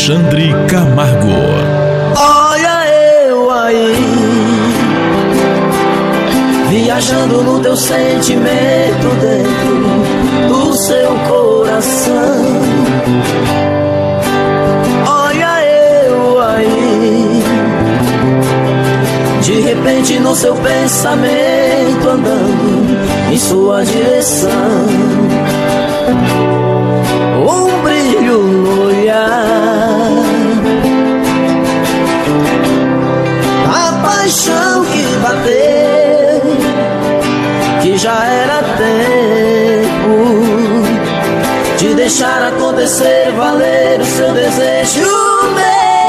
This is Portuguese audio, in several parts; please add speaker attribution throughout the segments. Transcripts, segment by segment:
Speaker 1: Alexandre Camargo.
Speaker 2: Olha eu aí, viajando no teu sentimento dentro do seu coração. Olha eu aí, de repente no seu pensamento andando em sua direção. Um brilho no olhar, a paixão que bateu, que já era tempo de deixar acontecer, valer o seu desejo meu.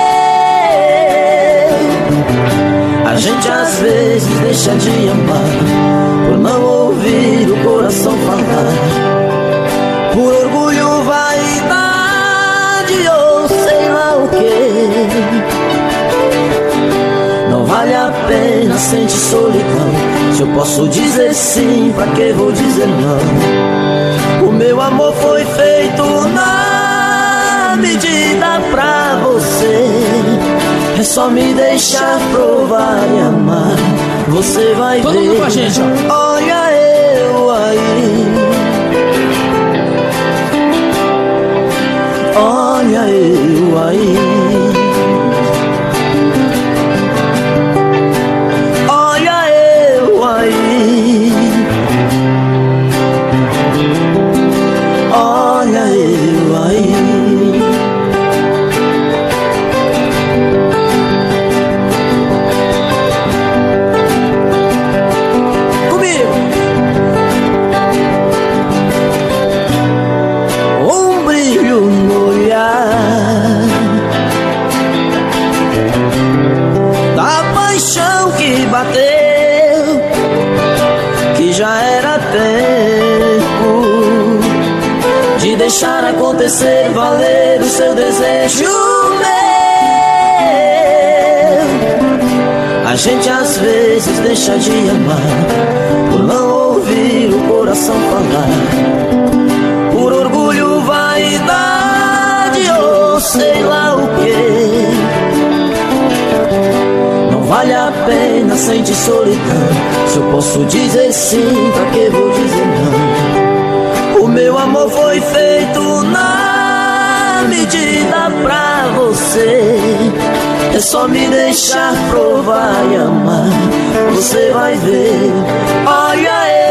Speaker 2: A gente às vezes deixa de amar por não ouvir o coração falar, por orgulho, vaidade ou sei lá o que. Não vale a pena sentir solidão. Se eu posso dizer sim, pra que vou dizer não? O meu amor foi feito na medida pra você. É só me deixar provar e amar, você vai ver.
Speaker 3: Todo mundo com a gente, ó.
Speaker 2: Olha eu aí, olha eu aí, olha eu aí, olha eu aí. Comigo. Um brilho no olhar, da paixão que bateu, que já era tempo de deixar acontecer, valer o seu desejo meu. A gente às vezes deixa de amar por não ouvir o coração falar, por orgulho, vaidade ou sei lá o que. Não vale a pena sentir solidão. Se eu posso dizer sim, pra que vou dizer não? O meu amor foi feito na medida pra você. É só me deixar provar e amar, você vai ver. Olha